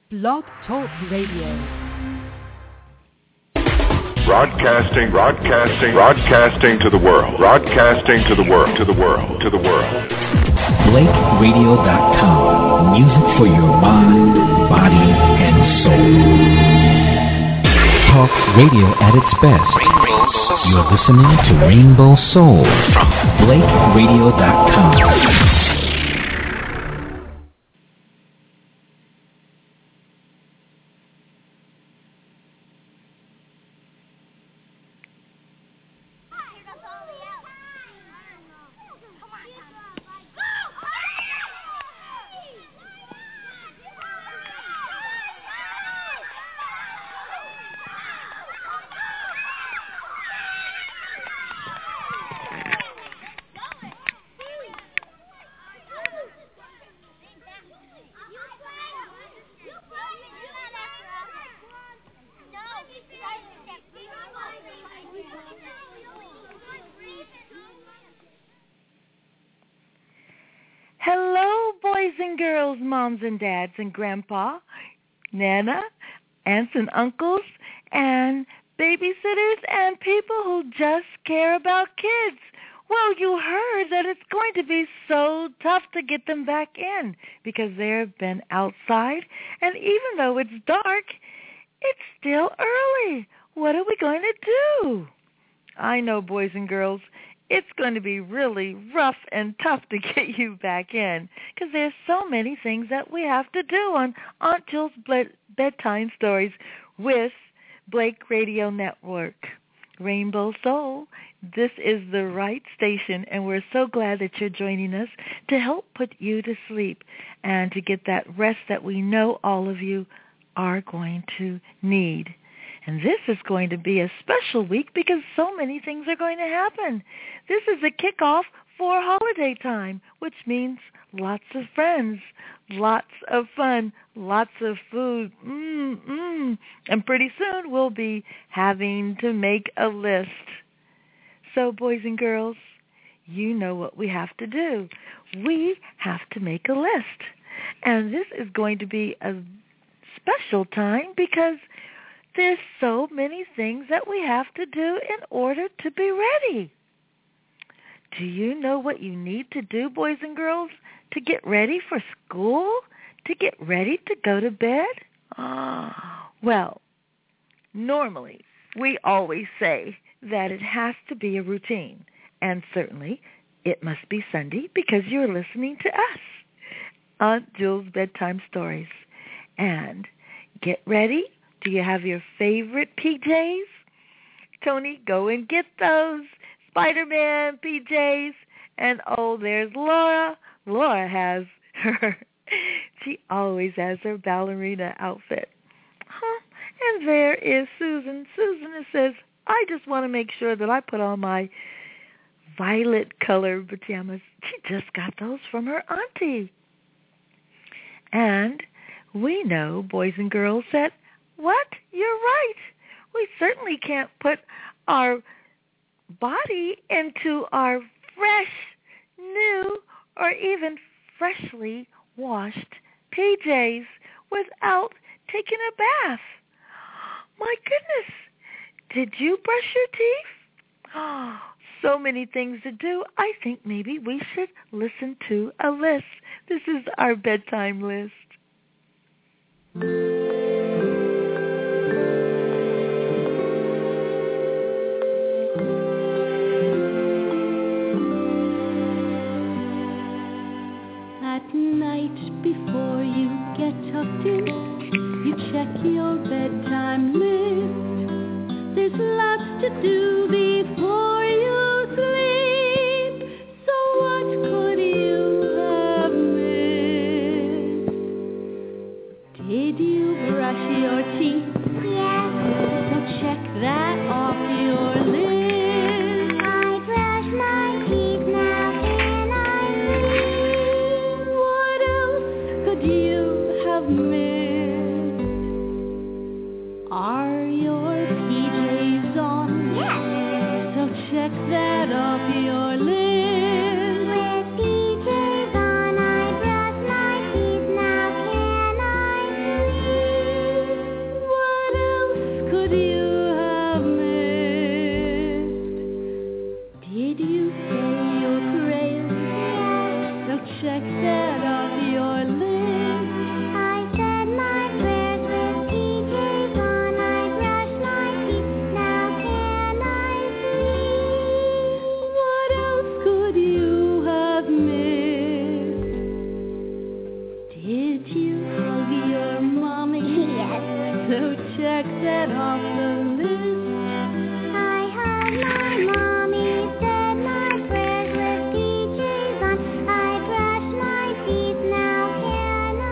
Blog Talk Radio. Broadcasting to the world. Broadcasting to the world. BlakeRadio.com. Music for your mind, body, and soul. Talk radio at its best. You're listening to Rainbow Soul from BlakeRadio.com. Moms and dads and grandpa, Nana, aunts and uncles, and babysitters and people who just care about kids. Well, you heard that it's going to be so tough to get them back in because they've been outside, and even though it's dark, it's still early. What are we going to do? I know, boys and girls, it's going to be really rough and tough to get you back in because there's so many things that we have to do on Aunt Jill's Bedtime Stories with Blake Radio Network. Rainbow Soul, this is the right station, and we're so glad that you're joining us to help put you to sleep and to get that rest that we know all of you are going to need. And this is going to be a special week because so many things are going to happen. This is a kickoff for holiday time, which means lots of friends, lots of fun, lots of food. And pretty soon we'll be having to make a list. So, boys and girls, you know what we have to do. We have to make a list. And this is going to be a special time because there's so many things that we have to do in order to be ready. Do you know what you need to do, boys and girls, to get ready for school, to get ready to go to bed? Well, normally we always say that it has to be a routine, and certainly it must be Sunday because you're listening to us, Aunt Jill's Bedtime Stories. And get ready. Do you have your favorite PJs? Tony, go and get those Spider-Man PJs. And there's Laura. Laura has she always has her ballerina outfit. And there is Susan. Susan says, I just want to make sure that I put on my violet color pajamas. She just got those from her auntie. And we know, boys and girls, that what? You're right. We certainly can't put our body into our fresh, new, or even freshly washed PJs without taking a bath. My goodness. Did you brush your teeth? So many things to do. I think maybe we should listen to a list. This is our bedtime list. Before you get tucked in, you check your bedtime list. There's lots to do before you sleep. So what could you have missed? Did you brush your teeth? Yes. So check that off your list. I brush my teeth now. You have missed. Are your PJs on? Yes. So check that off your list. With PJs on, I brush my teeth now. Can I sleep? checked that off the list. I hugged my mommy, said my prayers with PJs on. I brushed my teeth, now can I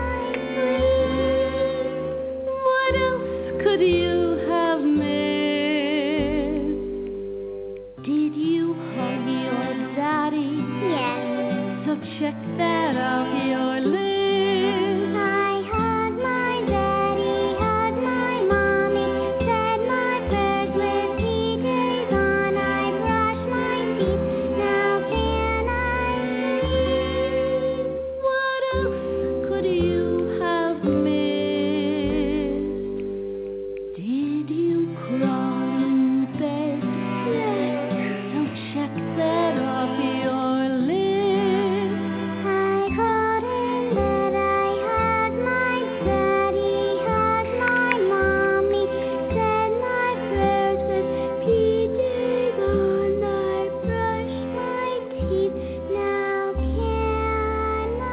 breathe? What else could you have missed? Did you hug your daddy? Yes. So check that off your list. I hugged my daddy, hugged my mommy, said my prayers with PJs on. I brushed my teeth, now can I breathe? What else could you have missed? Did you crawl in bed? Yes. So check that off your list. I got in bed, I hugged my daddy, hugged my mommy, said my prayers with PJs on. I brushed my teeth, now can I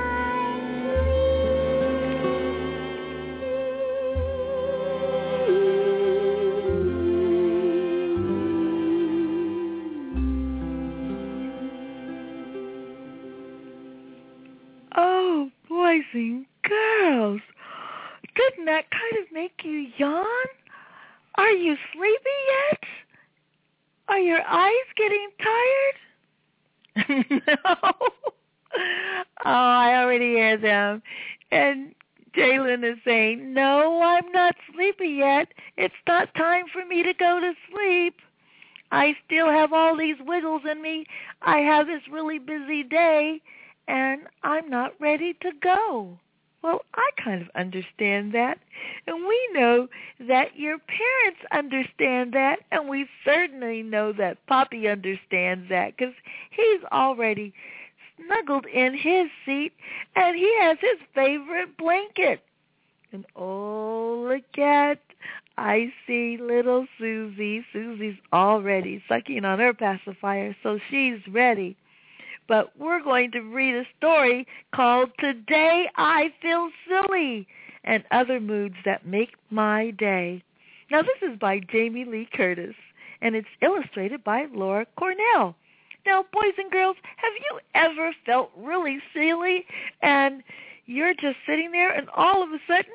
Oh, boys and girls, didn't that kind of make you yawn? Are you sleepy yet? Are your eyes getting tired? No. Oh, I already hear them. And Jalen is saying, no, I'm not sleepy yet. It's not time for me to go to sleep. I still have all these wiggles in me. I have this really busy day, and I'm not ready to go. Well, I kind of understand that, and we know that your parents understand that, and we certainly know that Poppy understands that because he's already snuggled in his seat, and he has his favorite blanket. And oh, look at, I see little Susie. Susie's already sucking on her pacifier, so she's ready. But we're going to read a story called Today I Feel Silly and Other Moods That Make My Day. Now, this is by Jamie Lee Curtis, and it's illustrated by Laura Cornell. Now, boys and girls, have you ever felt really silly and you're just sitting there and all of a sudden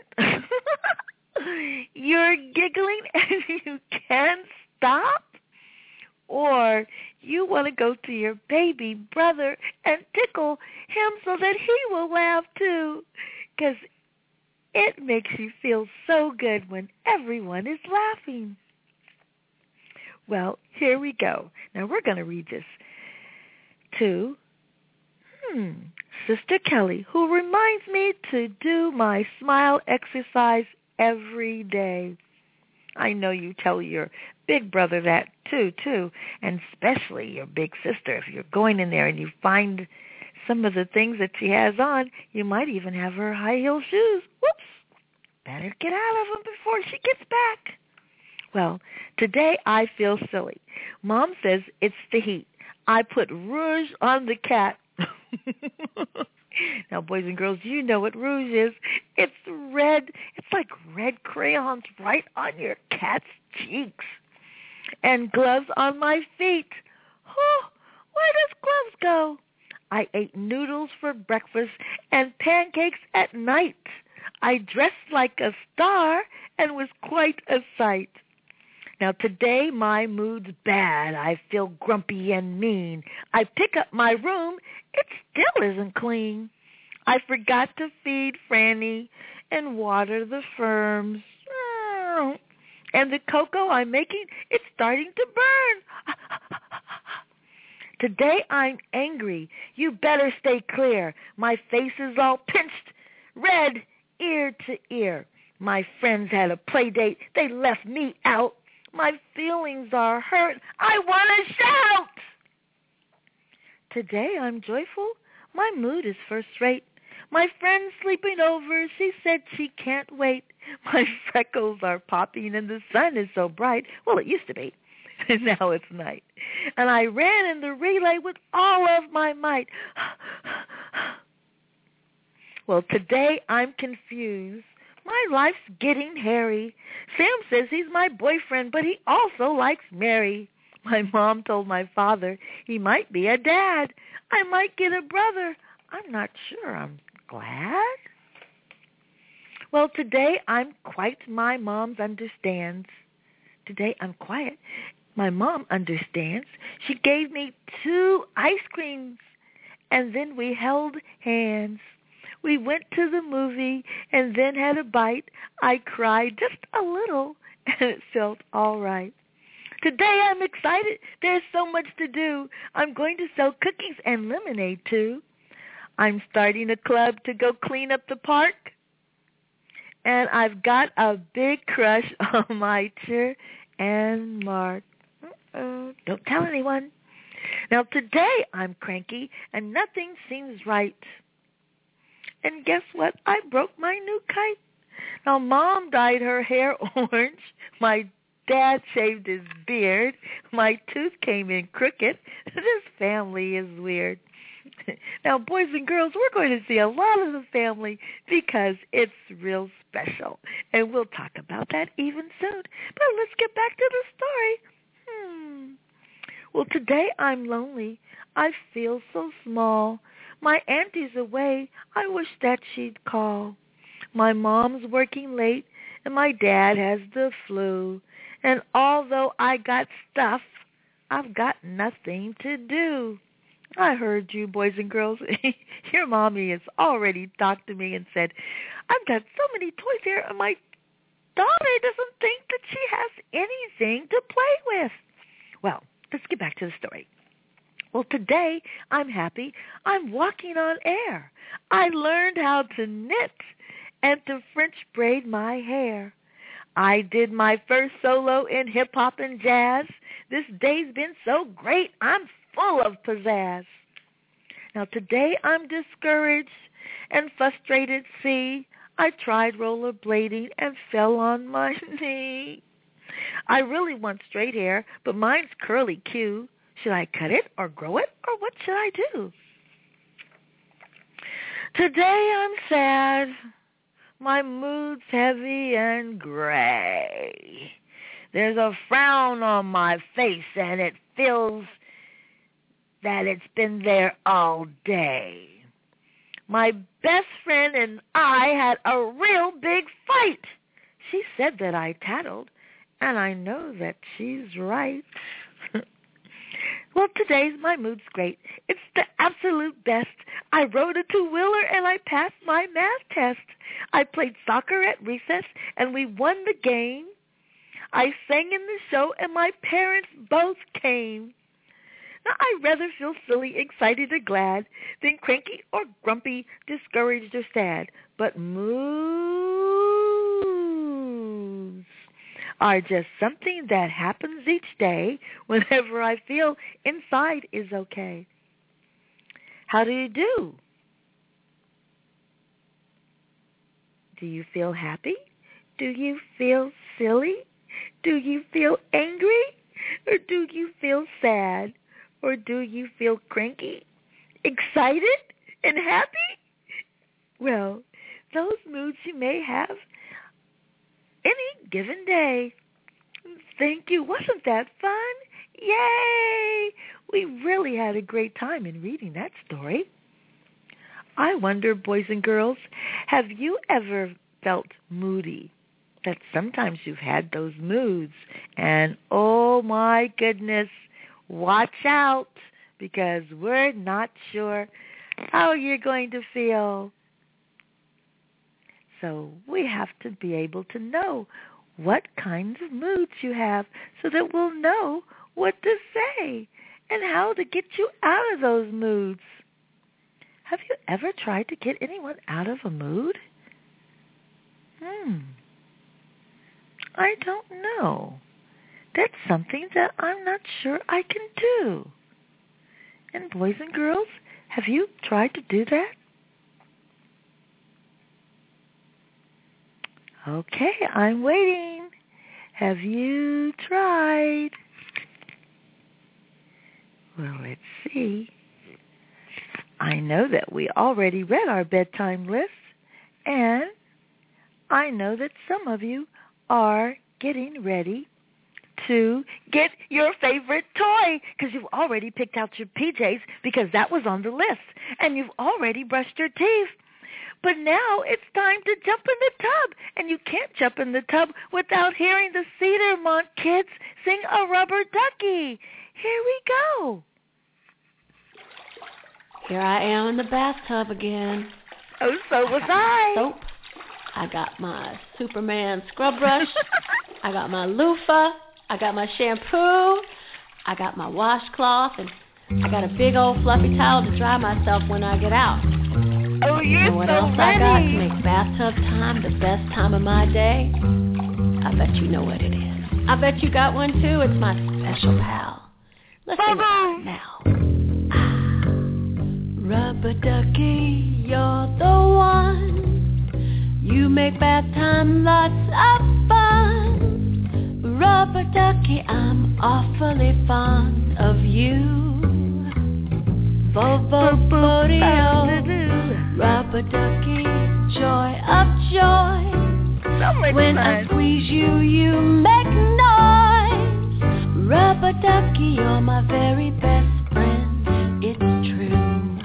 you're giggling and you can't stop? Or you want to go to your baby brother and tickle him so that he will laugh too, because it makes you feel so good when everyone is laughing. Well, here we go. Now we're going to read this to Sister Kelly, who reminds me to do my smile exercise every day. I know you tell your big brother that too, and especially your big sister. If you're going in there and you find some of the things that she has on, you might even have her high heel shoes. Whoops! Better get out of them before she gets back. Well, today I feel silly. Mom says it's the heat. I put rouge on the cat. Now, boys and girls, you know what rouge is. It's red. It's like red crayons right on your cat's cheeks. And gloves on my feet. Oh, where does gloves go? I ate noodles for breakfast and pancakes at night. I dressed like a star and was quite a sight. Now, today my mood's bad. I feel grumpy and mean. I pick up my room. It still isn't clean. I forgot to feed Franny and water the ferns. And the cocoa I'm making, it's starting to burn. Today I'm angry. You better stay clear. My face is all pinched, red ear to ear. My friends had a play date. They left me out. My feelings are hurt. I want to shout. Today I'm joyful. My mood is first rate. My friend's sleeping over. She said she can't wait. My freckles are popping and the sun is so bright. Well, it used to be. And now it's night. And I ran in the relay with all of my might. Well, today I'm confused. My life's getting hairy. Sam says he's my boyfriend, but he also likes Mary. My mom told my father he might be a dad. I might get a brother. I'm not sure. I'm glad. Well, today I'm quite. My mom understands. Today I'm quiet. My mom understands. She gave me 2 ice creams, and then we held hands. We went to the movie and then had a bite. I cried just a little, and it felt all right. Today I'm excited. There's so much to do. I'm going to sell cookies and lemonade, too. I'm starting a club to go clean up the park. And I've got a big crush on my Teacher and Mark. Don't tell anyone. Now, today I'm cranky and nothing seems right. And guess what? I broke my new kite. Now, Mom dyed her hair orange. My Dad shaved his beard. My tooth came in crooked. This family is weird. Now, boys and girls, we're going to see a lot of the family because it's real special. And we'll talk about that even soon. But let's get back to the story. Well, today I'm lonely. I feel so small. My auntie's away. I wish that she'd call. My mom's working late, and my dad has the flu. And although I got stuff, I've got nothing to do. I heard you, boys and girls. Your mommy has already talked to me and said, I've got so many toys here, and my daughter doesn't think that she has anything to play with. Well, let's get back to the story. Well, today I'm happy. I'm walking on air. I learned how to knit and to French braid my hair. I did my first solo in hip-hop and jazz. This day's been so great, I'm full of pizzazz. Now, today I'm discouraged and frustrated, see. I tried rollerblading and fell on my knee. I really want straight hair, but mine's curly Q. Should I cut it or grow it, or what should I do? Today I'm sad. My mood's heavy and gray. There's a frown on my face, and it feels that it's been there all day. My best friend and I had a real big fight. She said that I tattled, and I know that she's right. Well, today's my mood's great. It's the absolute best. I rode a 2-wheeler and I passed my math test. I played soccer at recess and we won the game. I sang in the show and my parents both came. Now, I'd rather feel silly, excited, or glad than cranky or grumpy, discouraged, or sad. But moods are just something that happens each day whenever I feel inside is okay. How do you do? Do you feel happy? Do you feel silly? Do you feel angry? Or do you feel sad? Or do you feel cranky, excited, and happy? Well, those moods you may have any given day. Thank you. Wasn't that fun? Yay! We really had a great time in reading that story. I wonder, boys and girls, have you ever felt moody? That sometimes you've had those moods, and oh my goodness, watch out, because we're not sure how you're going to feel. So we have to be able to know what kinds of moods you have so that we'll know what to say and how to get you out of those moods. Have you ever tried to get anyone out of a mood? I don't know. That's something that I'm not sure I can do. And boys and girls, have you tried to do that? Okay, I'm waiting. Have you tried? Well, let's see. I know that we already read our bedtime list, and I know that some of you are getting ready to get your favorite toy because you've already picked out your PJs because that was on the list, and you've already brushed your teeth. But now it's time to jump in the tub, and you can't jump in the tub without hearing the Cedarmont kids sing a rubber ducky. Here we go. Here I am in the bathtub again. Oh, so was I. Soap. I got my Superman scrub brush. I got my loofah. I got my shampoo. I got my washcloth, and I got a big old fluffy towel to dry myself when I get out. Oh, you're and what so else ready. I got to make bathtub time the best time of my day? I bet you know what it is. I bet you got one too. It's my special pal. Let's sing it now. Rubber ducky, you're the one. You make bath time lots of fun. Rubber ducky, I'm awfully fond of you. Bo-bo-bo-dee-o. Rubber ducky, joy of joy. So much when fun. I squeeze you, you make noise. Rubber ducky, you're my very best friend. It's true.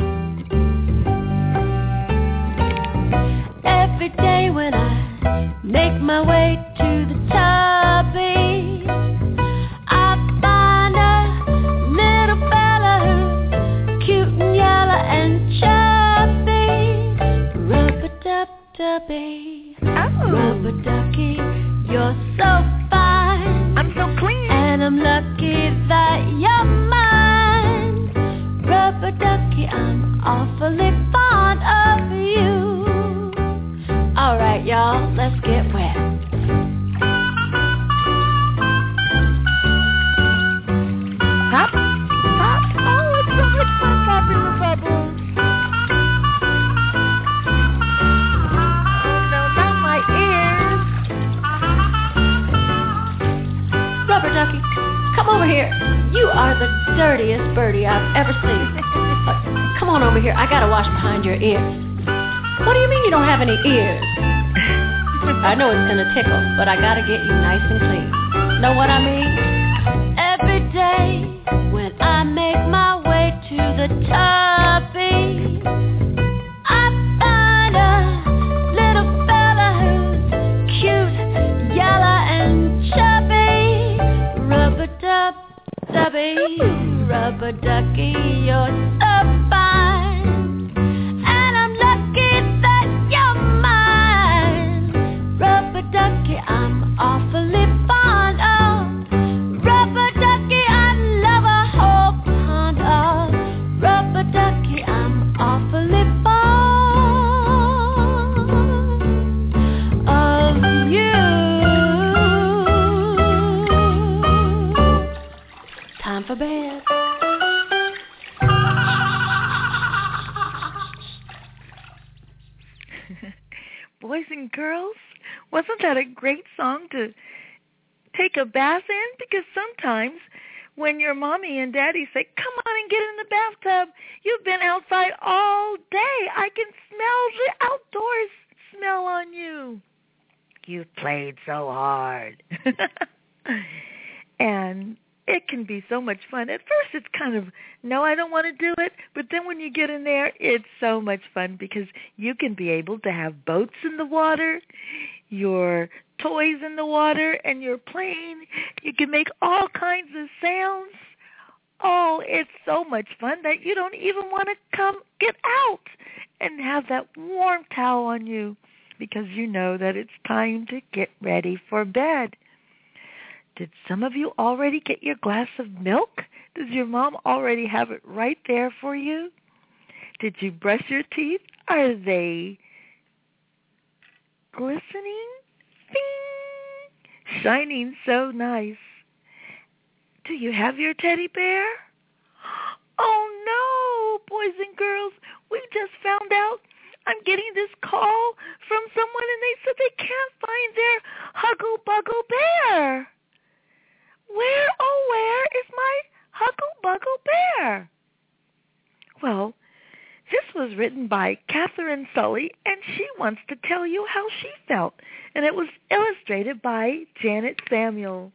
Every day when I make my way to the tubby, I find a little fella who's cute and yellow and chubby. Rubber-dub-dubby, rubber ducky, you're so fine. I'm so clean. And I'm lucky that you're mine. Rubber ducky, I'm awfully fond of you. All right, y'all, let's get wet. Pop, pop. Oh, it's so much fun popping the bubbles. Oh, no, not my ears. Rubber ducky, come over here. You are the dirtiest birdie I've ever seen. Come on over here. I gotta wash behind your ears. What do you mean you don't have any ears? I know it's gonna tickle, but I gotta get you nice and clean. Know what I mean? Every day when I make my way to the tubby, I find a little fella who's cute, yellow and chubby. Rubber-dub-dubby, rubber ducky, you're so fine. Ducky, I'm awfully fond of. Rubber ducky, I love a whole pond of. Rubber ducky, I'm awfully fond of you. Time for bed. Boys and girls, wasn't that a great song to take a bath in? Because sometimes when your mommy and daddy say, come on and get in the bathtub, you've been outside all day. I can smell the outdoors smell on you. You've played so hard. And it can be so much fun. At first it's kind of, no, I don't want to do it. But then when you get in there, it's so much fun because you can be able to have boats in the water, your toys in the water, and you're playing. You can make all kinds of sounds. Oh, it's so much fun that you don't even want to come get out and have that warm towel on you because you know that it's time to get ready for bed. Did some of you already get your glass of milk? Does your mom already have it right there for you? Did you brush your teeth? Are they glistening? Bing! Shining so nice. Do you have your teddy bear? Oh no, boys and girls, we just found out I'm getting this call from someone and they said they can't find their Huggle Buggle bear. Where is my Huggle Buggle bear? Well, this was written by Catherine Sully, and she wants to tell you how she felt. and it was illustrated by Janet Samuel.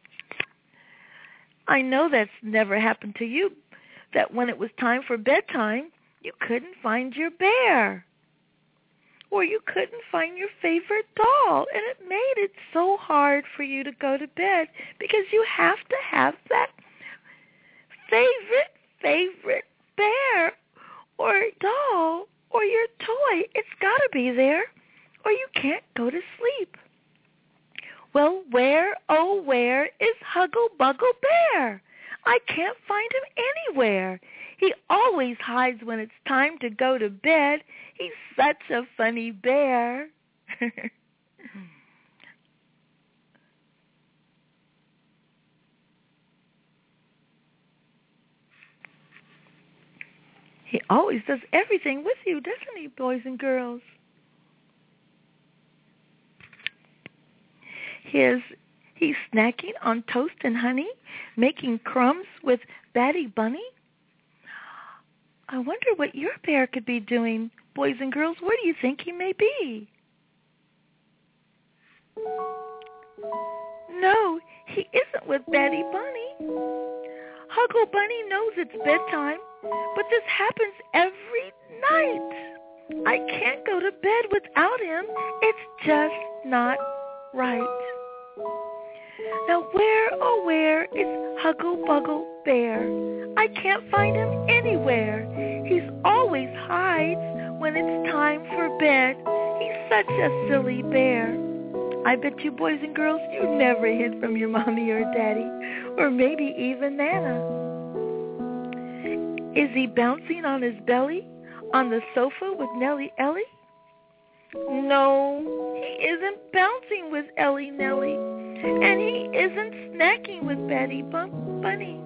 I know that's never happened to you, that when it was time for bedtime, you couldn't find your bear, or you couldn't find your favorite doll, and it made it so hard for you to go to bed because you have to have that favorite bear or doll or your toy. It's got to be there, or you can't go to sleep. Well, where, oh, where is Huggle Buggle Bear? I can't find him anywhere. He always hides when it's time to go to bed. He's such a funny bear. He always does everything with you, doesn't he, boys and girls? He's snacking on toast and honey, making crumbs with Batty Bunny. I wonder what your bear could be doing, boys and girls. Where do you think he may be? No, he isn't with Batty Bunny. Huggle Bunny knows it's bedtime, but this happens every night. I can't go to bed without him. It's just not right. Now where, oh where is Huggle Buggle Bear? I can't find him anywhere. He's always hides when it's time for bed. He's such a silly bear. I bet you boys and girls you never hid from your mommy or daddy, or maybe even Nana. Is he bouncing on his belly on the sofa with Nellie Ellie? No, he isn't bouncing with Ellie Nellie, and he isn't snacking with Batty Bunny.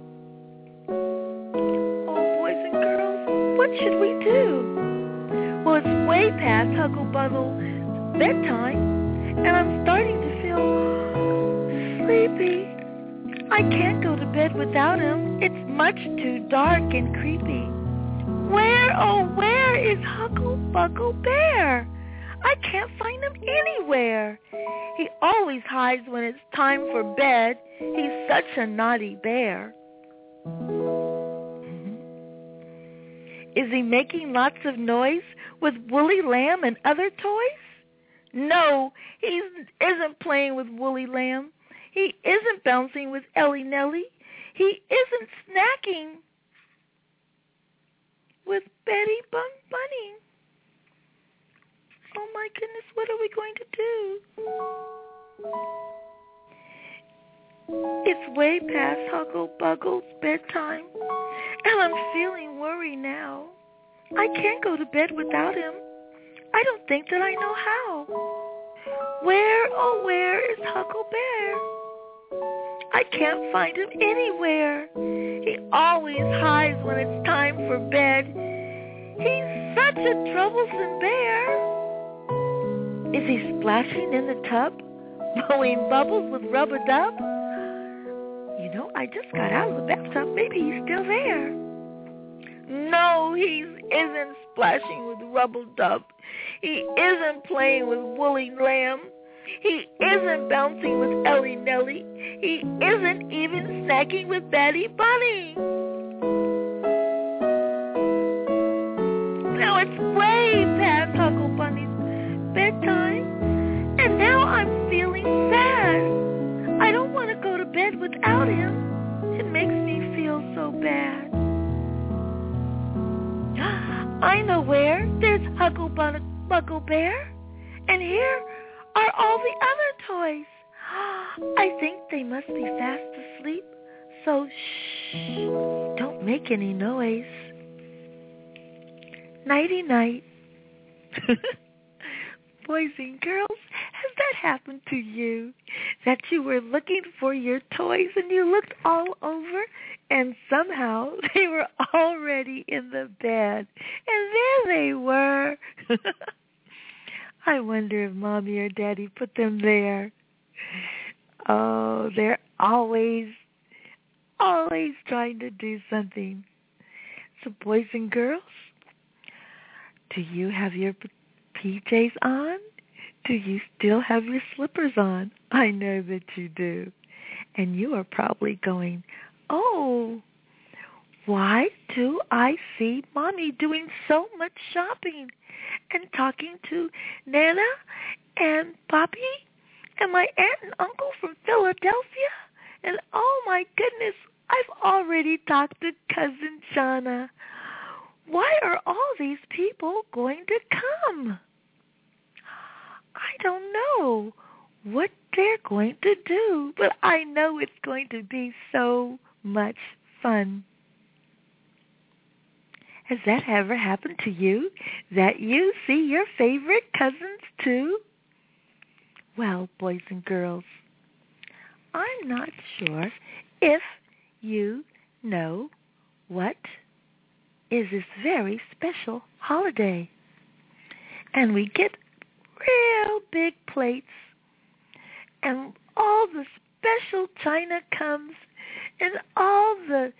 Oh, boys and girls, what should we do? Well, it's way past Huggle Buggle's bedtime, and I'm starting to feel sleepy. I can't go to bed without him. It's much too dark and creepy. Where, oh, where is Huggle Buggle Bear? I can't find him anywhere. He always hides when it's time for bed. He's such a naughty bear. Is he making lots of noise with Woolly Lamb and other toys? No, he isn't playing with Woolly Lamb. He isn't bouncing with Ellie Nellie. He isn't snacking with Batty Bunny. Oh my goodness, what are we going to do? It's way past Huggle Buggle's bedtime, and I'm feeling worried now. I can't go to bed without him. I don't think that I know how. Where, oh where is Huggle Bear? I can't find him anywhere. He always hides when it's time for bed. He's such a troublesome bear. Is he splashing in the tub, blowing bubbles with Rub-a-Dub? You know, I just got out of the bathtub. Maybe he's still there. No, he isn't splashing with Rub-a-Dub. He isn't playing with Woolly Lamb. He isn't bouncing with Ellie Nellie. He isn't even snacking with Batty Bunny. Now it's way past Huggle Bunny's bedtime, and now I'm feeling sad. I don't want to go to bed without him. It makes me feel so bad. I know where. There's Huggle Buggle Bear, and here are all the other toys. I think they must be fast asleep, so shh, don't make any noise. Nighty-night. Boys and girls, has that happened to you? That you were looking for your toys and you looked all over and somehow they were already in the bed. And there they were. I wonder if Mommy or Daddy put them there. Oh, they're always trying to do something. So boys and girls, do you have your PJs on? Do you still have your slippers on? I know that you do. And you are probably going, oh, why do I see Mommy doing so much shopping and talking to Nana and Poppy and my aunt and uncle from Philadelphia? And oh my goodness, I've already talked to Cousin Shauna. Why are all these people going to come? I don't know what they're going to do, but I know it's going to be so much fun. Has that ever happened to you, that you see your favorite cousins too? Well, boys and girls, I'm not sure if you know what is this very special holiday. And we get real big plates, and all the special china comes, and all the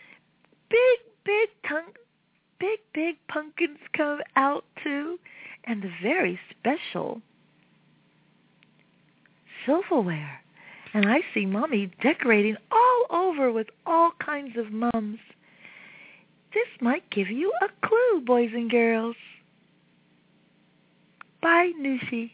big pumpkins come out too, and the very special silverware. And I see Mommy decorating all over with all kinds of mums. This might give you a clue, boys and girls. Bye, Nushi.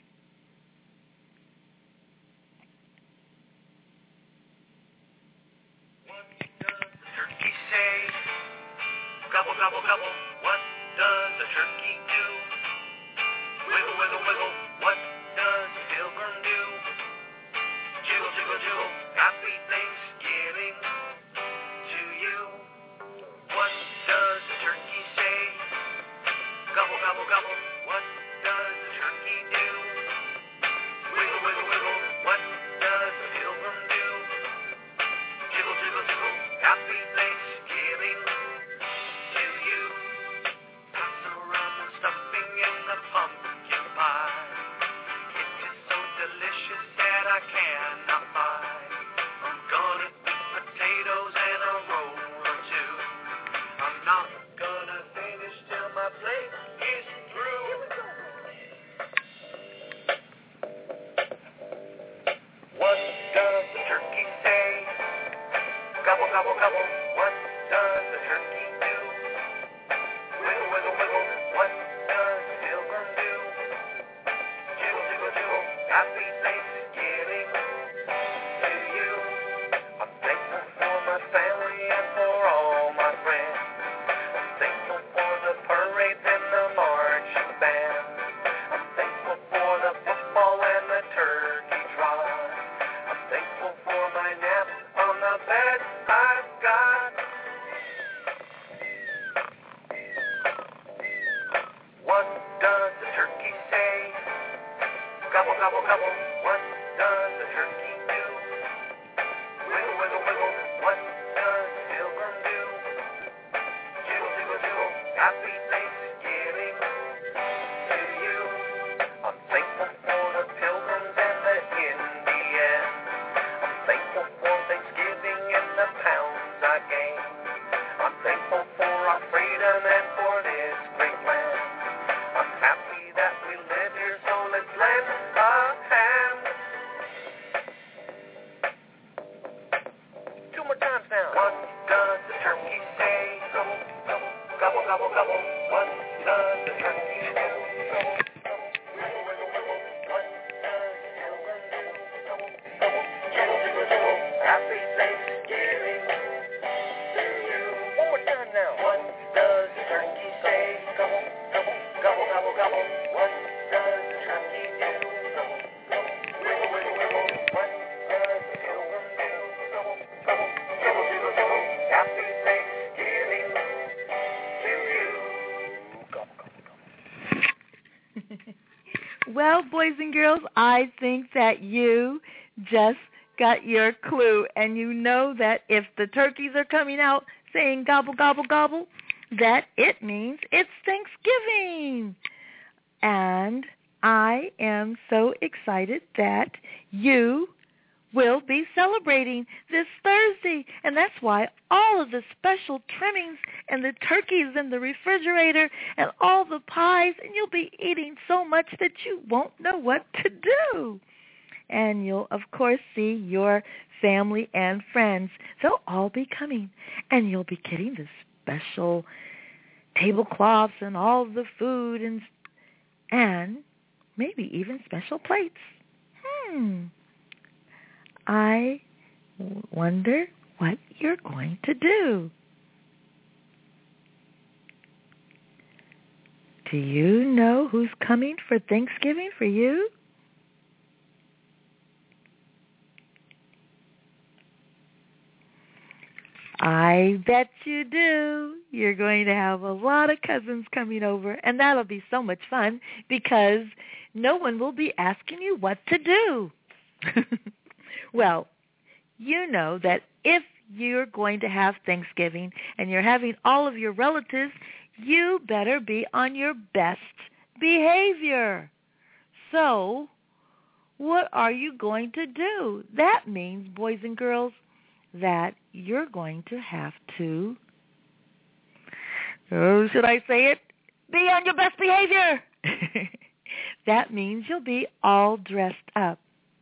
Turkey say, gobble, gobble, gobble, what does a turkey do? Wiggle, wiggle, wiggle, what does a pilgrim do? Jiggle, jiggle, jiggle, happy Thanksgiving to you. What does a turkey say? Gobble, gobble, gobble, what does a turkey do? Wiggle, wiggle, wiggle, what does a pilgrim do? Jiggle, jiggle, jiggle, happy Thanksgiving to you. Pass around the stuffing in the pumpkin pie. It is so delicious that I cannot buy. I'm gonna eat potatoes and a roll or two. I'm not gonna finish till my plate is through. What does the turkey say? Gobble, gobble, gobble, what does the turkey do? Wiggle, wiggle, wiggle, what does the pilgrim do? Jiggle, jiggle, jiggle, happy Thanksgiving to you. I'm thankful for my family and for all my friends. I'm thankful for the parades and the marching band. I'm thankful for the football and the turkey trot. I'm thankful for my nap on the bed I've got. What does the turkey say? Gobble, gobble, gobble, what does the turkey do? Wiggle, wiggle, wiggle, what does the pilgrim do? Jiggle, jiggle, jiggle, happy Thanksgiving to you. I'm thankful for the pilgrims and the Indians. I'm thankful for Thanksgiving and the pounds I gained. I'm thankful for our freedom and for this great land. I'm happy that we live here, so let's lend a hand. Two more times now. What does the turkey say? Gobble, gobble, gobble, gobble, gobble. What does the turkey do? Wiggle, wiggle, wiggle. What does the pilgrim do? Gobble, gobble, jiggle, jiggle, jiggle. Happy Thanksgiving to you. One more time now. What does the turkey say? Gobble, gobble, gobble, gobble, gobble. What does the turkey do? Gobble, gobble, wiggle, wiggle, wiggle. What does the pilgrim do? Gobble, gobble, jiggle, jiggle, jiggle. Happy Thanksgiving to you. Gobble, gobble, gobble. Well, boys and girls, I think that you just got your clue, and you know that if the turkeys are coming out saying gobble, gobble, gobble, that it means it's Thanksgiving. And I am so excited that you will be celebrating this Thursday. And that's why all of the special trimmings and the turkeys in the refrigerator and all the pies, and you'll be eating so much that you won't know what to do. And you'll, of course, see your family and friends. They'll all be coming, and you'll be getting the special tablecloths and all the food and maybe even special plates. I wonder what you're going to do. Do you know who's coming for Thanksgiving for you? I bet you do. You're going to have a lot of cousins coming over, and that'll be so much fun because no one will be asking you what to do. Well, you know that if you're going to have Thanksgiving and you're having all of your relatives, you better be on your best behavior. So, what are you going to do? That means, boys and girls, that you're going to have to, should I say it? Be on your best behavior. That means you'll be all dressed up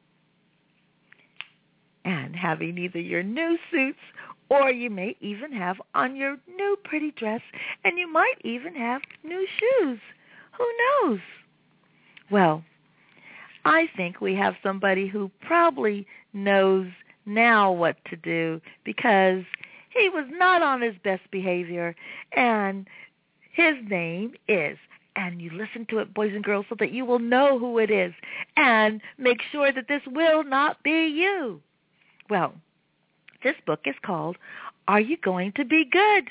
and having either your new suits or you may even have on your new pretty dress, and you might even have new shoes. Who knows? Well, I think we have somebody who probably knows now what to do because he was not on his best behavior, and his name is, and you listen to it, boys and girls, so that you will know who it is and make sure that this will not be you. Well, this book is called Are You Going to Be Good?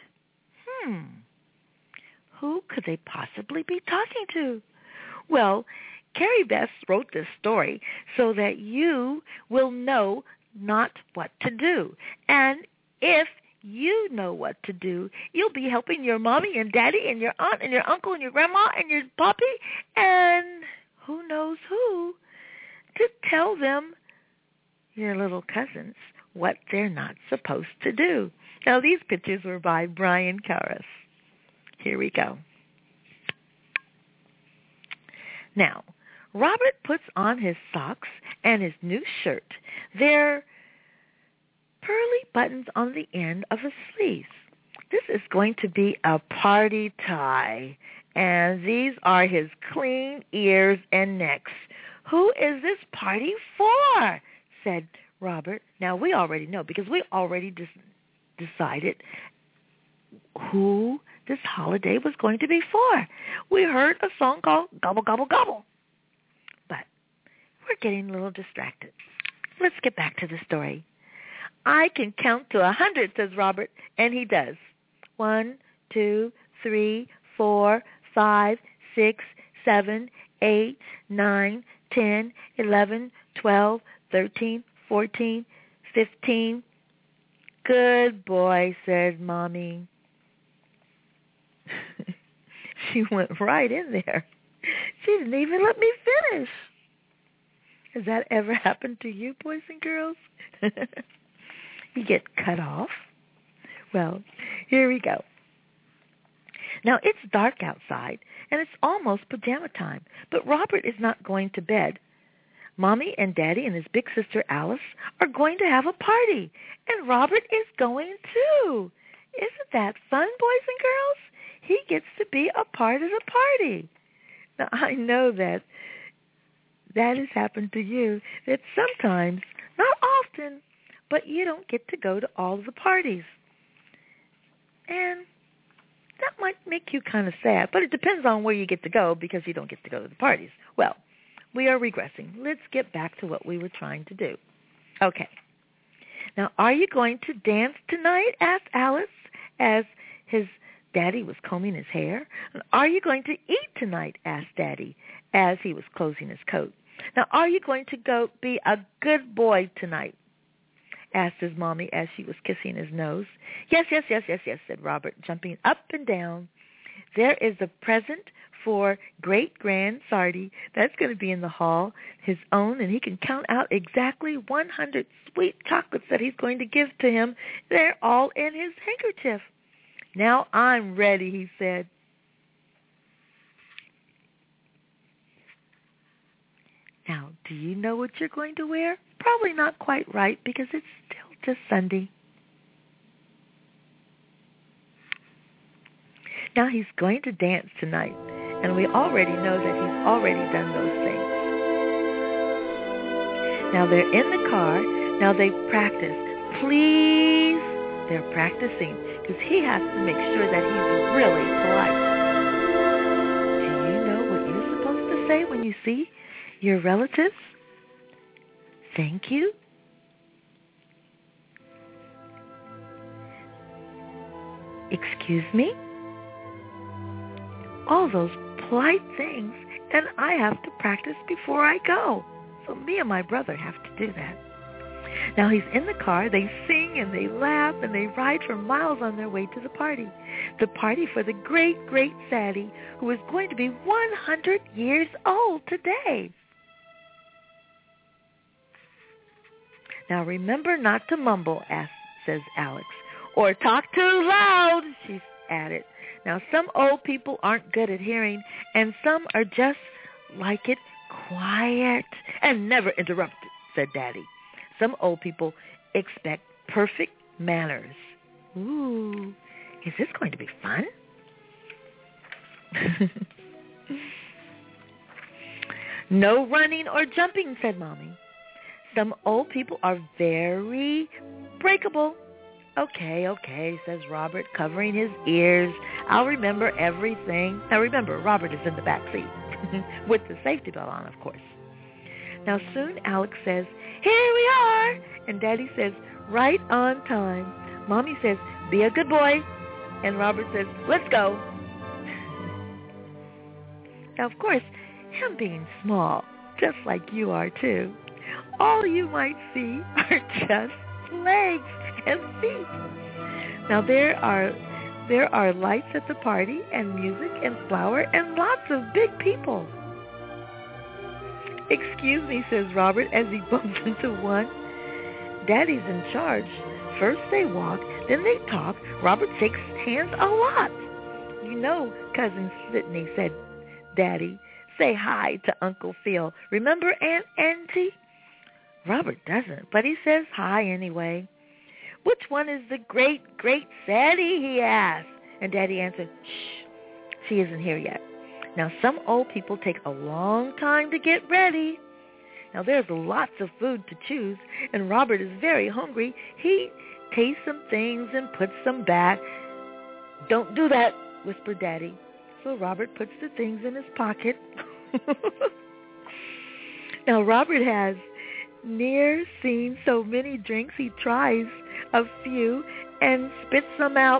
Who could they possibly be talking to? Well, Carrie Beth wrote this story so that you will know not what to do. And if you know what to do, you'll be helping your mommy and daddy and your aunt and your uncle and your grandma and your poppy and who knows who to tell them, your little cousins, what they're not supposed to do. Now, these pictures were by Brian Karras. Here we go. Now, Robert puts on his socks and his new shirt. They're pearly buttons on the end of his sleeves. This is going to be a party tie, and these are his clean ears and necks. Who is this party for? Said Robert. Now, we already know because we already decided who this holiday was going to be for. We heard a song called Gobble, Gobble, Gobble. But we're getting a little distracted. Let's get back to the story. I can count to 100, says Robert, and he does. 1, 2, 3, 4, 5, 6, 7, 8, 9, 10, 11, 12, 13, 14, 15. Good boy, said Mommy. She went right in there. She didn't even let me finish. Has that ever happened to you, boys and girls? You get cut off? Well, here we go. Now, it's dark outside, and it's almost pajama time, but Robert is not going to bed. Mommy and Daddy and his big sister Alice are going to have a party, and Robert is going too. Isn't that fun, boys and girls? He gets to be a part of the party. Now, I know that has happened to you, that sometimes, not often, but you don't get to go to all of the parties. And that might make you kind of sad, but it depends on where you get to go because you don't get to go to the parties. Well, we are regressing. Let's get back to what we were trying to do. Okay. Now, are you going to dance tonight? Asked Alice as his daddy was combing his hair. And are you going to eat tonight? Asked Daddy as he was closing his coat. Now, are you going to go be a good boy tonight? Asked his mommy as she was kissing his nose. Yes, yes, yes, yes, yes, said Robert, jumping up and down. there is a present for great-grand Sardi that's going to be in the hall, his own, and he can count out exactly 100 sweet chocolates that he's going to give to him. They're all in his handkerchief. Now I'm ready, he said. Now, do you know what you're going to wear? Probably not quite right because it's still just Sunday. Now he's going to dance tonight, and we already know that he's already done those things. Now they're in the car. Now they practice. Please, they're practicing because he has to make sure that he's really polite. Do you know what you're supposed to say when you see your relatives? Thank you. Excuse me? All those polite things, and I have to practice before I go. So me and my brother have to do that. Now he's in the car, they sing and they laugh and they ride for miles on their way to the party. The party for the great, great Sadie, who is going to be 100 years old today. Now remember not to mumble, says Alex, or talk too loud, she added. Now some old people aren't good at hearing, and some are just like it quiet and never interrupted, said Daddy. Some old people expect perfect manners. Ooh, is this going to be fun? No running or jumping, said Mommy. Some old people are very breakable. Okay, says Robert, covering his ears. I'll remember everything. Now remember, Robert is in the back seat with the safety belt on, of course. Now soon Alex says, here we are. And Daddy says, right on time. Mommy says, be a good boy. And Robert says, let's go. Now, of course, him being small, just like you are too, all you might see are just legs and feet. Now there are lights at the party and music and flower and lots of big people. Excuse me, says Robert as he bumps into one. Daddy's in charge. First they walk, then they talk. Robert shakes hands a lot. You know, Cousin Sydney, said Daddy, say hi to Uncle Phil. Remember Aunt Angie? Robert doesn't, but he says hi anyway. Which one is the great, great Sadie, he asked. And Daddy answered, shh, she isn't here yet. Now, some old people take a long time to get ready. Now, there's lots of food to choose, and Robert is very hungry. He tastes some things and puts them back. Don't do that, whispered Daddy. So Robert puts the things in his pocket. Now, Robert has never seen so many drinks. He tries a few and spits them out.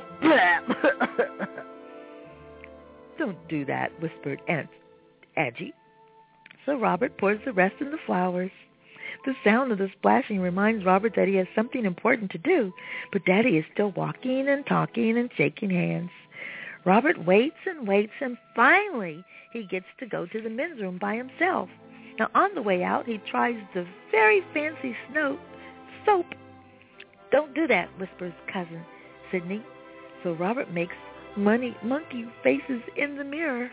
Don't do that, whispered Aunt Aggie. So Robert pours the rest in the flowers. The sound of the splashing reminds Robert that he has something important to do, but Daddy is still walking and talking and shaking hands. Robert waits and waits, and finally he gets to go to the men's room by himself. Now, on the way out, he tries the very fancy soap. Don't do that, whispers Cousin Sydney. So Robert makes monkey faces in the mirror.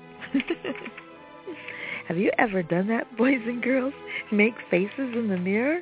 Have you ever done that, boys and girls? Make faces in the mirror?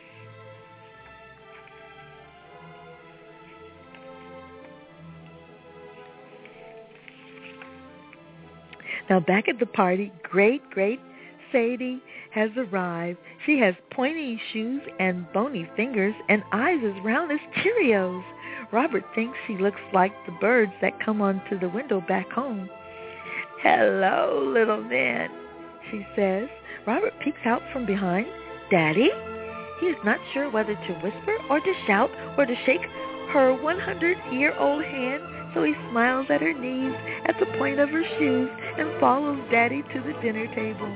Now, back at the party, great Sadie has arrived. She has pointy shoes and bony fingers and eyes as round as Cheerios. Robert thinks she looks like the birds that come onto the window back home. Hello, little man, she says. Robert peeks out from behind. Daddy? He is not sure whether to whisper or to shout or to shake her 100-year-old hand, so he smiles at her knees, at the point of her shoes, and follows Daddy to the dinner table.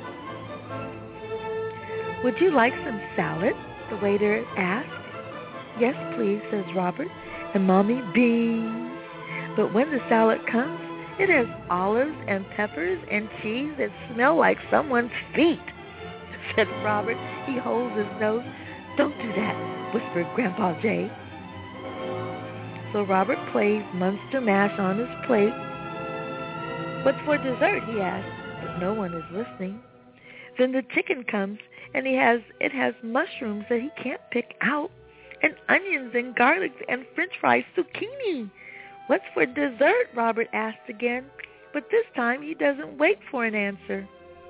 Would you like some salad? The waiter asked. Yes, please, says Robert, and Mommy beams. But when the salad comes, It has olives and peppers and cheese that smell like someone's feet, said Robert. He holds his nose. Don't do that, whispered Grandpa Jay. So Robert plays Munster mash on his plate. What's for dessert, he asked, but no one is listening. Then the chicken comes, and it has mushrooms that he can't pick out, and onions and garlic and french fries zucchini. What's for dessert? Robert asked again, but this time he doesn't wait for an answer.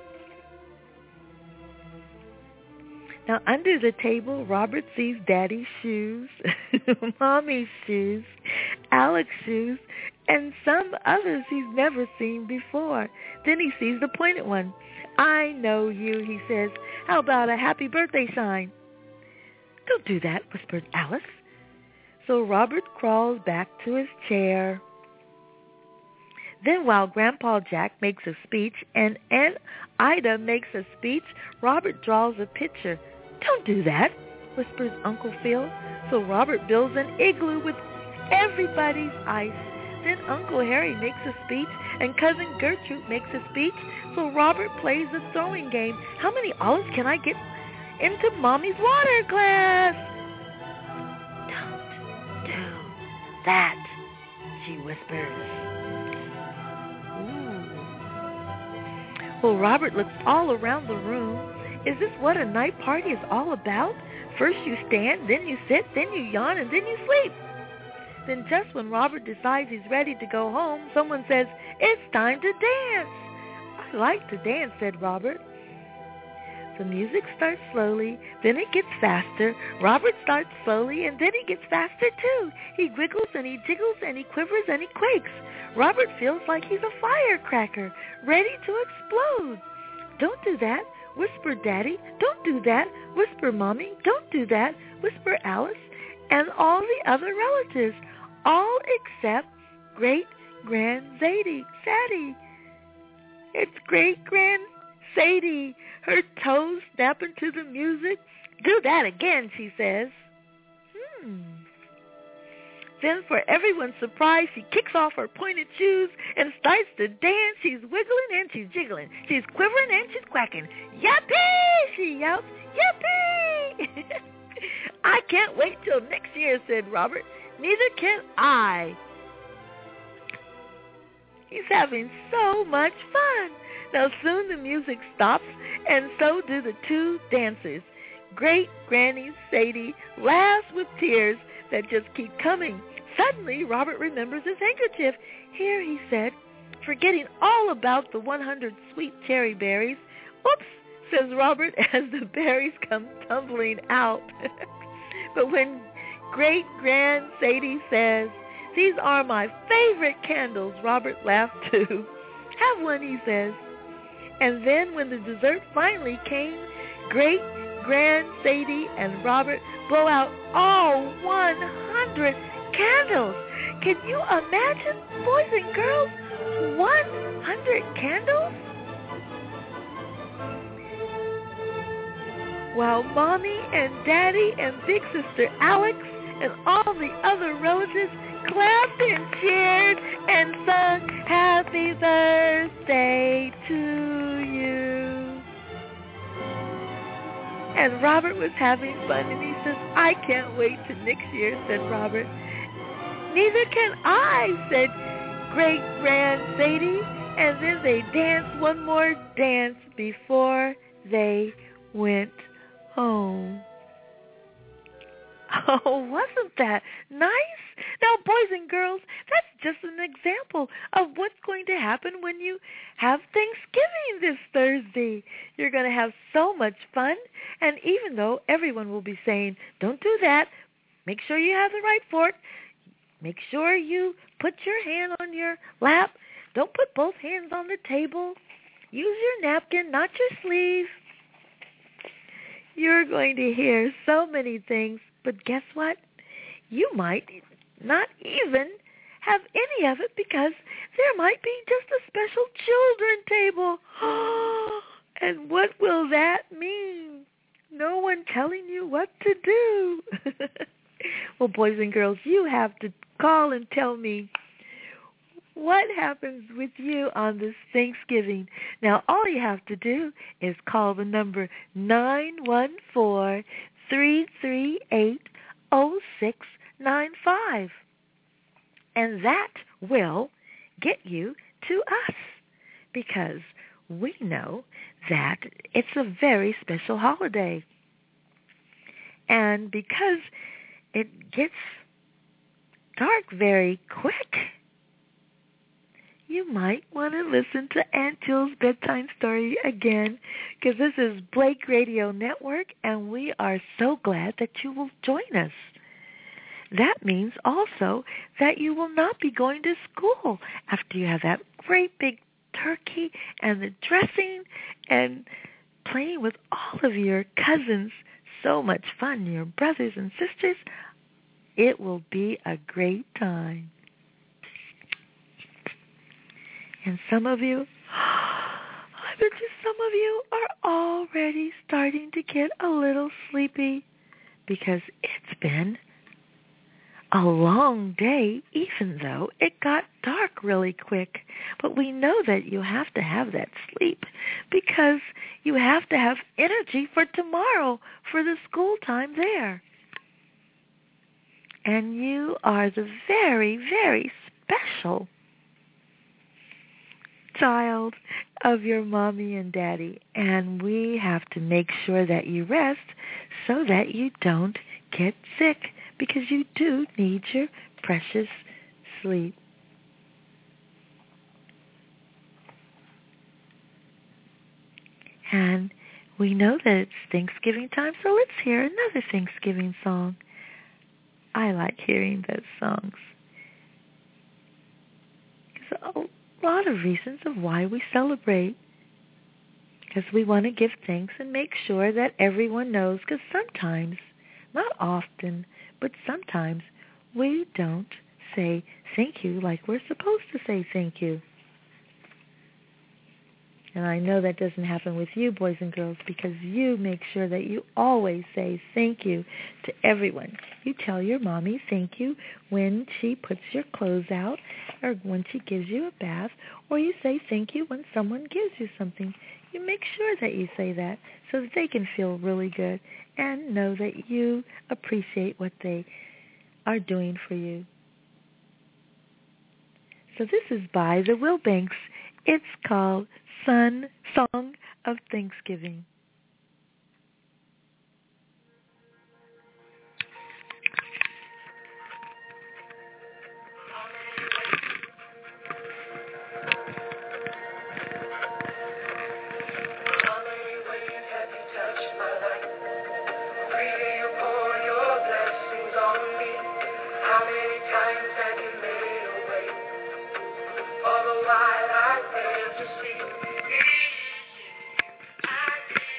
Now, under the table, Robert sees Daddy's shoes, Mommy's shoes, Alex's shoes, and some others he's never seen before. Then he sees the pointed one. I know you, he says. How about a happy birthday sign? Don't do that, whispered Alex. So Robert crawls back to his chair. Then while Grandpa Jack makes a speech and Aunt Ida makes a speech, Robert draws a picture. Don't do that, whispers Uncle Phil. So Robert builds an igloo with everybody's ice. Then Uncle Harry makes a speech and Cousin Gertrude makes a speech. So Robert plays a throwing game. How many olives can I get into Mommy's water glass? Don't do that, she whispers. Ooh. Well, Robert looks all around the room. Is this what a night party is all about? First you stand, then you sit, then you yawn, and then you sleep. Then just when Robert decides he's ready to go home, someone says, it's time to dance. I like to dance, said Robert. The music starts slowly, then it gets faster. Robert starts slowly, and then he gets faster too. He wiggles and he jiggles and he quivers and he quakes. Robert feels like he's a firecracker, ready to explode. Don't do that, whisper Daddy. Don't do that, whisper Mommy. Don't do that, whisper Alice, and all the other relatives, all except Great-Grand Sadie. It's Great-Grand Sadie. Her toes snap into the music. Do that again, she says. Then for everyone's surprise, she kicks off her pointed shoes and starts to dance. She's wiggling and she's jiggling. She's quivering and she's quacking. Yippee! She yelps. Yippee! I can't wait till next year, said Robert. Neither can I. He's having so much fun. Now soon the music stops, and so do the two dancers. Great Granny Sadie laughs with tears that just keep coming. Suddenly, Robert remembers his handkerchief. Here, he said, forgetting all about the 100 sweet cherry berries. Oops, says Robert as the berries come tumbling out. But when Great Grand Sadie says, these are my favorite candles, Robert laughed too. Have one, he says. And then when the dessert finally came, Great Grand Sadie and Robert blow out all 100 candles. Can you imagine, boys and girls, 100 candles? While Mommy and Daddy and Big Sister Alex and all the other relatives clapped and cheered and sung Happy Birthday to you. And Robert was having fun, and he says, I can't wait till next year, said Robert. Neither can I, said Great Grand Sadie. And then they danced one more dance before they went home. Oh, wasn't that nice? Now, boys and girls, that's just an example of what's going to happen when you have Thanksgiving this Thursday. You're going to have so much fun, and even though everyone will be saying, don't do that, make sure you have the right fork, make sure you put your hand on your lap, don't put both hands on the table, use your napkin, not your sleeve. You're going to hear so many things. But guess what? You might not even have any of it because there might be just a special children table. And what will that mean? No one telling you what to do. Well, boys and girls, you have to call and tell me what happens with you on this Thanksgiving? Now, all you have to do is call the number 914-338-0695. And that will get you to us, because we know that it's a very special holiday. And because it gets dark very quick, you might want to listen to Aunt Jill's bedtime story again, because this is Blake Radio Network, and we are so glad that you will join us. That means also that you will not be going to school after you have that great big turkey and the dressing and playing with all of your cousins. So much fun, your brothers and sisters. It will be a great time. And some of you, I bet you some of you are already starting to get a little sleepy, because it's been a long day, even though it got dark really quick. But we know that you have to have that sleep, because you have to have energy for tomorrow, for the school time there. And you are the very, very special child of your mommy and daddy. And we have to make sure that you rest so that you don't get sick, because you do need your precious sleep. And we know that it's Thanksgiving time, so let's hear another Thanksgiving song. I like hearing those songs. There's a lot of reasons of why we celebrate. Because we want to give thanks and make sure that everyone knows, because sometimes, not often, but sometimes we don't say thank you like we're supposed to say thank you. And I know that doesn't happen with you, boys and girls, because you make sure that you always say thank you to everyone. You tell your mommy thank you when she puts your clothes out, or when she gives you a bath, or you say thank you when someone gives you something. You make sure that you say that so that they can feel really good and know that you appreciate what they are doing for you. So this is by the Wilbanks. It's called Song of Thanksgiving. All the while I fail to see.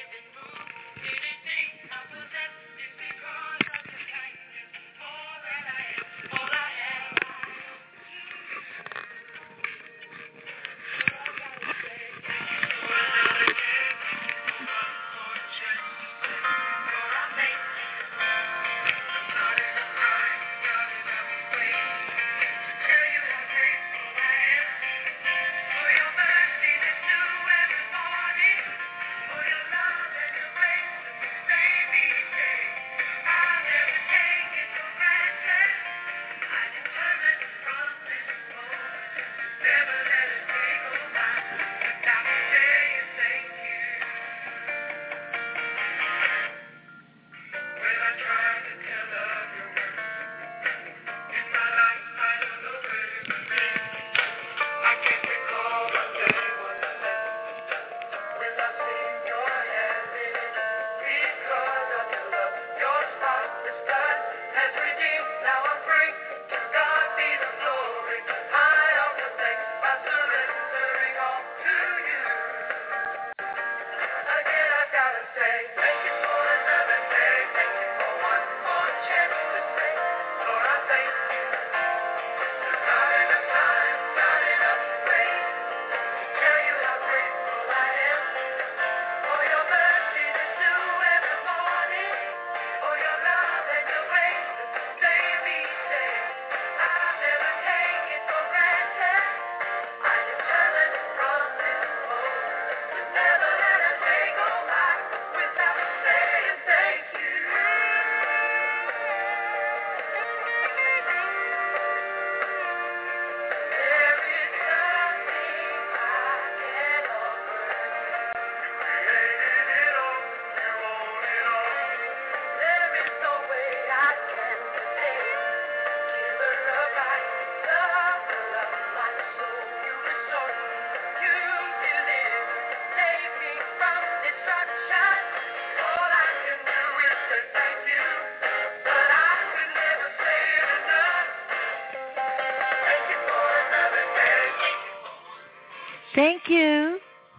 Thank you.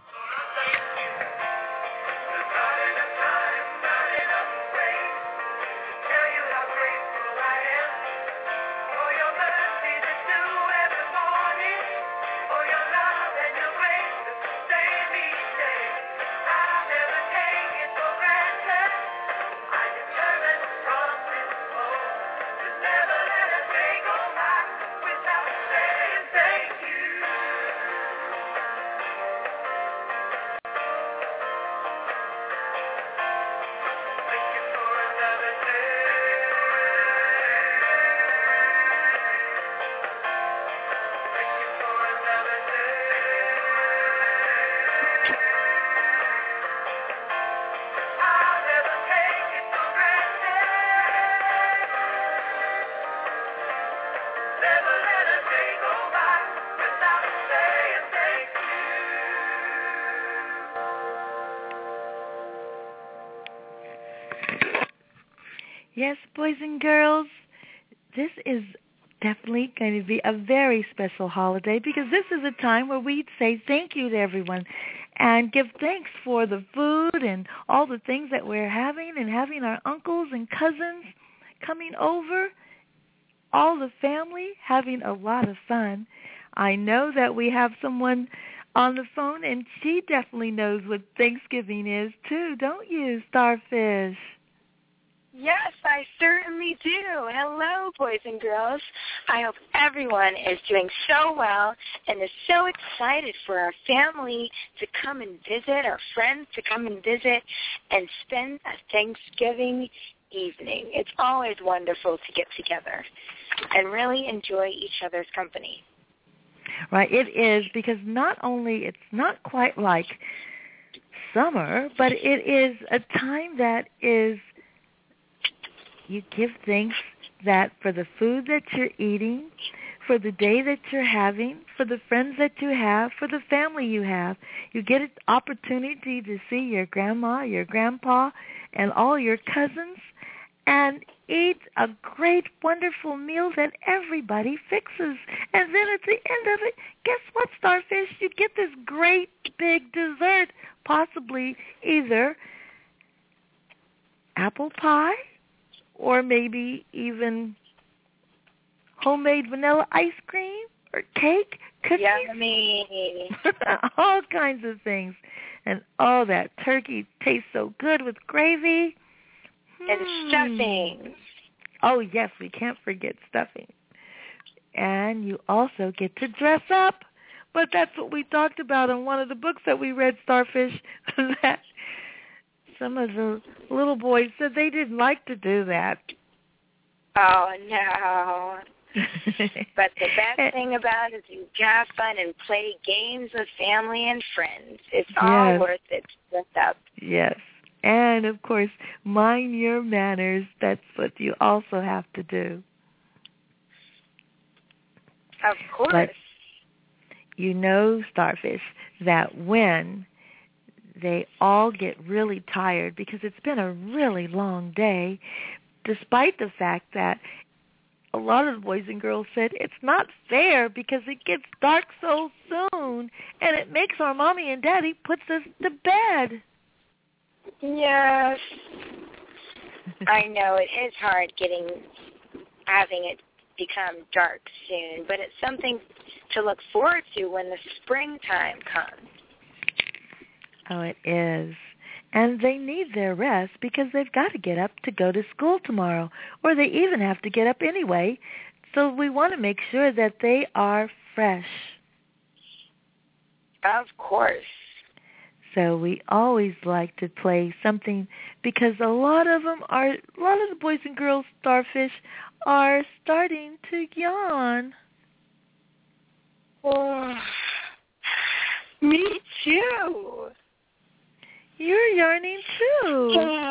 Yes, boys and girls, this is definitely going to be a very special holiday because this is a time where we say thank you to everyone and give thanks for the food and all the things that we're having and having our uncles and cousins coming over, all the family having a lot of fun. I know that we have someone on the phone, and she definitely knows what Thanksgiving is too, don't you, Starfish? Yes, I certainly do. Hello, boys and girls. I hope everyone is doing so well and is so excited for our family to come and visit, our friends to come and visit, and spend a Thanksgiving evening. It's always wonderful to get together and really enjoy each other's company. Right, it is, because not only it's not quite like summer, but it is a time that is, you give thanks that for the food that you're eating, for the day that you're having, for the friends that you have, for the family you have. You get an opportunity to see your grandma, your grandpa, and all your cousins, and eat a great, wonderful meal that everybody fixes. And then at the end of it, guess what, Starfish? You get this great big dessert, possibly either apple pie or maybe even homemade vanilla ice cream or cake, cookies. Yummy. All kinds of things. And all that turkey tastes so good with gravy. And stuffing. Oh, yes, we can't forget stuffing. And you also get to dress up. But that's what we talked about in one of the books that we read, Starfish, that some of the little boys said they didn't like to do that. Oh, no. But the best thing about it is you have fun and play games with family and friends. It's all worth it to dress up. Yes. And, of course, mind your manners. That's what you also have to do. Of course. But you know, Starfish, that when they all get really tired because it's been a really long day, despite the fact that a lot of the boys and girls said it's not fair because it gets dark so soon and it makes our mommy and daddy puts us to bed. Yes. I know it is hard having it become dark soon, but it's something to look forward to when the springtime comes. Oh, it is. And they need their rest because they've got to get up to go to school tomorrow, or they even have to get up anyway. So we want to make sure that they are fresh. Of course. So we always like to play something because a lot of the boys and girls, Starfish, are starting to yawn. Oh, me too. You're yarning too.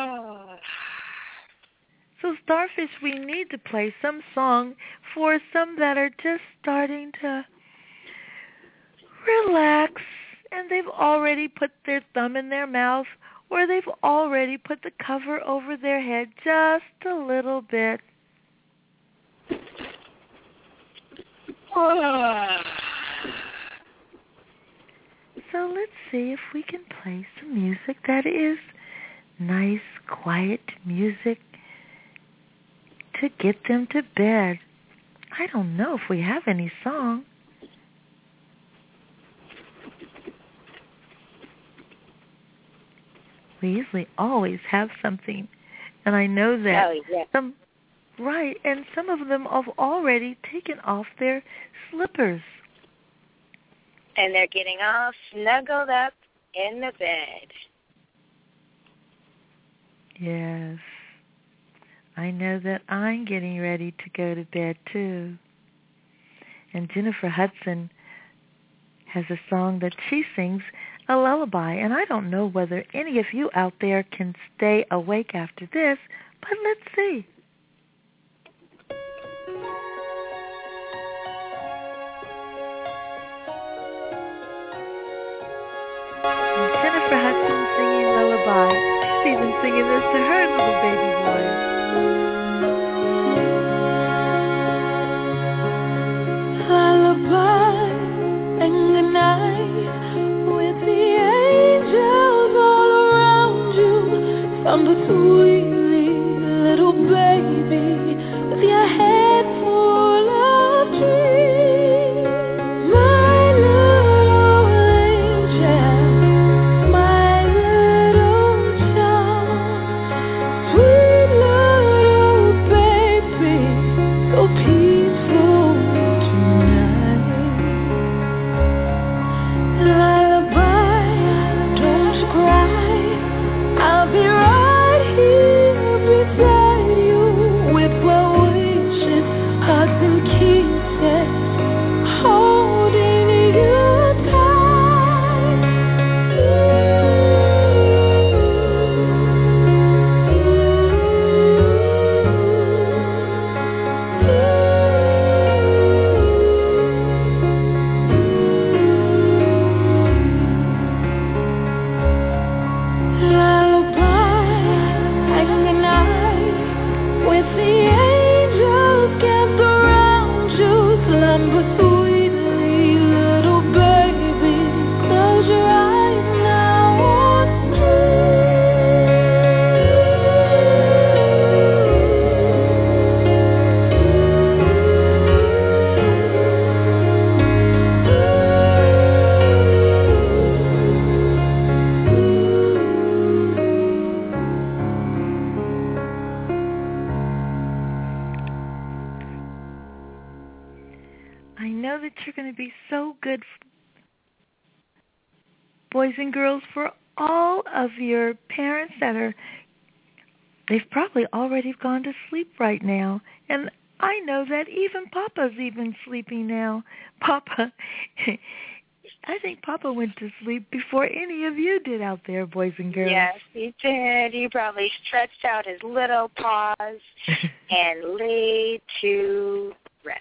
So, Starfish, we need to play some song for some that are just starting to relax, and they've already put their thumb in their mouth, or they've already put the cover over their head just a little bit. So let's see if we can play some music that is nice, quiet music to get them to bed. I don't know if we have any song. We usually always have something. And I know that some of them have already taken off their slippers. And they're getting all snuggled up in the bed. Yes. I know that I'm getting ready to go to bed, too. And Jennifer Hudson has a song that she sings, a lullaby. And I don't know whether any of you out there can stay awake after this, but let's see. Jennifer Hudson singing lullaby. She's even singing this to her little baby boy. Lullaby and good night with the angels all around you. Slumber sweetly, little baby, with your head full of dreams. My little angel, my little child, sweet little baby, so peaceful tonight. Lullaby, don't you cry, I'll be right here beside you with well wishes, hugs and kisses, holding you tight. Lullaby and good night with the angels camped around you. Slumber sweetly, little baby. Close your eyes now and I know that you're going to be so good, boys and girls, for all of your parents they've probably already gone to sleep right now. And I know that even Papa's even sleeping now. Papa, I think Papa went to sleep before any of you did out there, boys and girls. Yes, he did. He probably stretched out his little paws and laid to rest.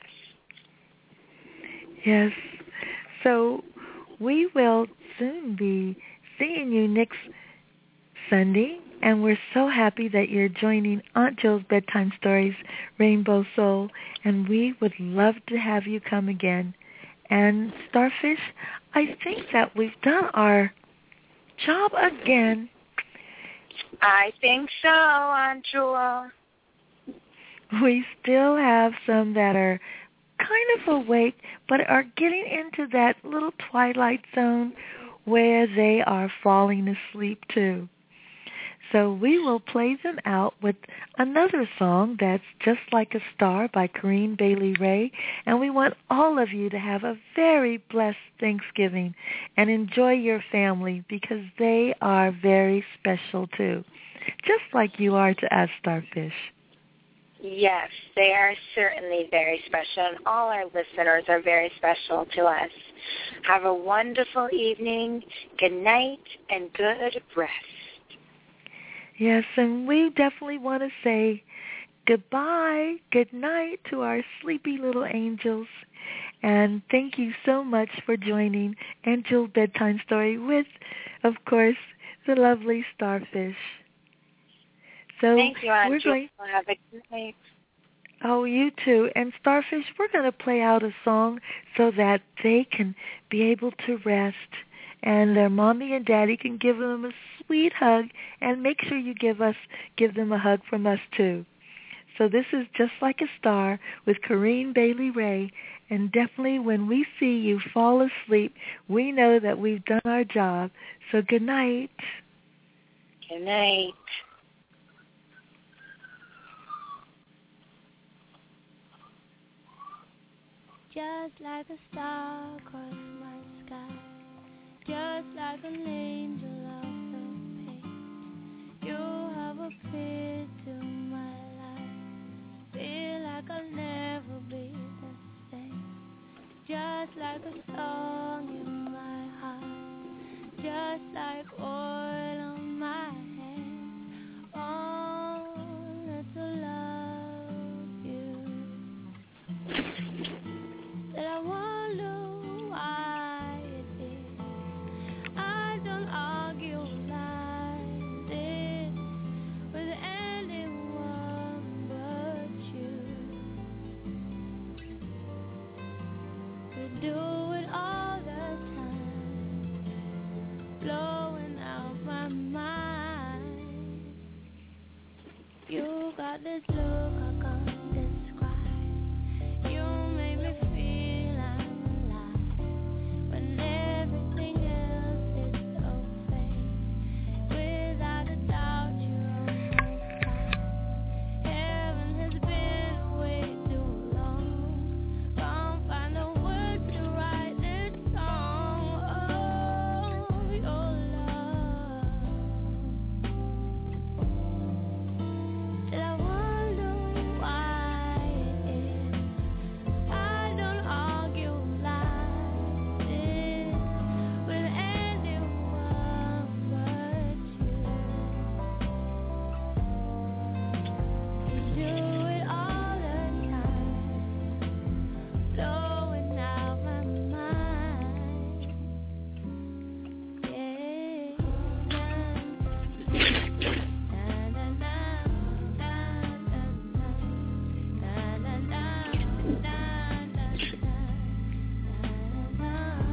Yes. So we will soon be seeing you next Sunday, and we're so happy that you're joining Aunt Jill's Bedtime Stories, Rainbow Soul, and we would love to have you come again. And Starfish, I think that we've done our job again. I think so, Aunt Jewel. We still have some that are kind of awake, but are getting into that little twilight zone where they are falling asleep too. So we will play them out with another song that's Just Like a Star by Corinne Bailey Rae. And we want all of you to have a very blessed Thanksgiving and enjoy your family, because they are very special too, just like you are to us, Starfish. Yes, they are certainly very special, and all our listeners are very special to us. Have a wonderful evening, good night, and good rest. Yes, and we definitely want to say goodbye, good night to our sleepy little angels. And thank you so much for joining Aunt Jill's Bedtime Story with, of course, the lovely Starfish. So Thank you, Aunt we're Jules. Have a good night. Oh, you too. And Starfish, we're going to play out a song so that they can be able to rest and their mommy and daddy can give them a sweet hug, and make sure you give them a hug from us too. So this is Just Like a Star with Corinne Bailey Rae, and definitely when we see you fall asleep, we know that we've done our job. So good night. Good night. Just like a star across my sky, just like an angel off the page, you have appeared to my life. Feel like I'll never be the same. Just like a song in my heart, just like oil on my hands, only to love you. That I wonder why it is I don't argue like this with anyone but you. We do it all the time, blowing out my mind. You got this look I can't describe. You make me feel I'm alive when everything else is so fake. Without a doubt, you're on my side. Heaven has been way too long. Can't find the words to write this song. Oh, your love. Till I wonder why it is I don't argue like this with anyone but you. We do it all the time, blowing out my mind. Yeah. Na, na, na, na, na, na, na, na, na, na, na.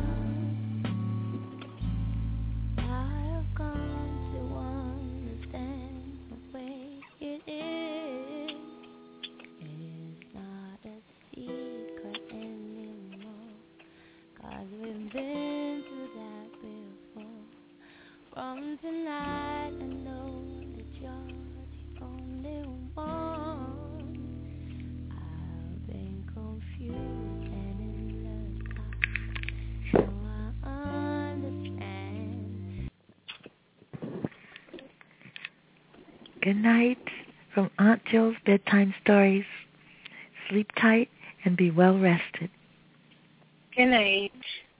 I have come to understand the way it is. It's not a secret anymore, 'cause we've been through that before. From tonight I know that you're the only one. I've been confused and in the dark. Now I understand. Good night from Aunt Jill's Bedtime Stories. Sleep tight and be well rested. Good night.